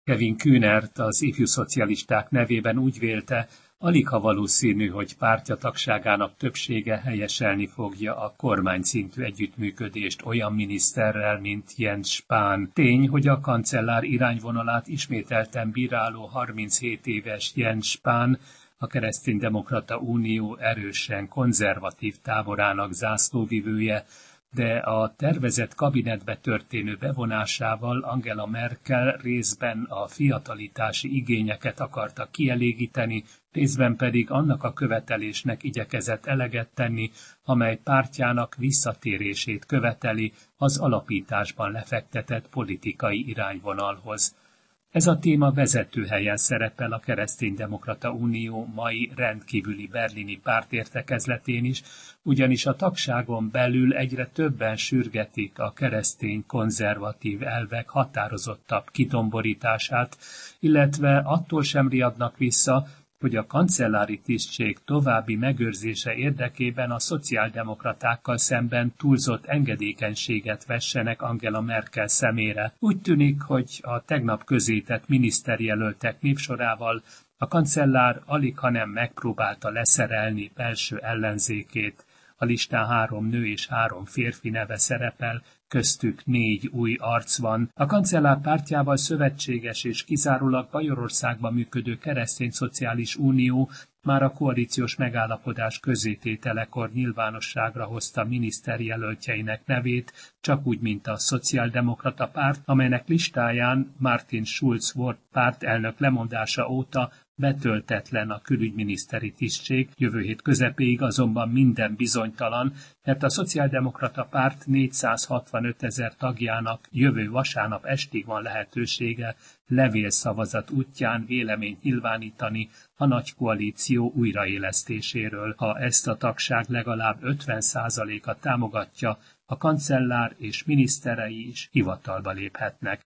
Kevin Kühnert, az ifjú szocialisták nevében úgy vélte, aligha valószínű, hogy pártja tagságának többsége helyeselni fogja a kormányszintű együttműködést olyan miniszterrel, mint Jens Spahn. Tény, hogy a kancellár irányvonalát ismételten bíráló 37 éves Jens Spahn a Kereszténydemokrata Unió erősen konzervatív táborának zászlóvivője, de a tervezett kabinetbe történő bevonásával Angela Merkel részben a fiatalitási igényeket akarta kielégíteni, részben pedig annak a követelésnek igyekezett eleget tenni, amely pártjának visszatérését követeli az alapításban lefektetett politikai irányvonalhoz. Ez a téma vezető helyen szerepel a Kereszténydemokrata Unió mai rendkívüli berlini pártértekezletén is, ugyanis a tagságon belül egyre többen sürgetik a keresztény konzervatív elvek határozottabb kitomborítását, illetve attól sem riadnak vissza, hogy a kancellári tisztség további megőrzése érdekében a szociáldemokratákkal szemben túlzott engedékenységet vessenek Angela Merkel szemére. Úgy tűnik, hogy a tegnap közzétett miniszterjelöltek népsorával a kancellár alighanem megpróbálta leszerelni belső ellenzékét. A listán 3 nő és 3 férfi neve szerepel, köztük 4 új arc van. A kancellár pártjával szövetséges és kizárólag Bajorországban működő Keresztény-Szociális Unió már a koalíciós megállapodás közzétételekor nyilvánosságra hozta miniszterjelöltjeinek nevét, csak úgy, mint a Szociáldemokrata Párt, amelynek listáján Martin Schulz volt pártelnök lemondása óta betöltetlen a külügyminiszteri tisztség, jövő hét közepéig azonban minden bizonytalan, mert a Szociáldemokrata Párt 465 000 tagjának jövő vasárnap estig van lehetősége levélszavazat útján véleményt nyilvánítani a nagy koalíció újraélesztéséről. Ha ezt a tagság legalább 50%-a támogatja, a kancellár és miniszterei is hivatalba léphetnek.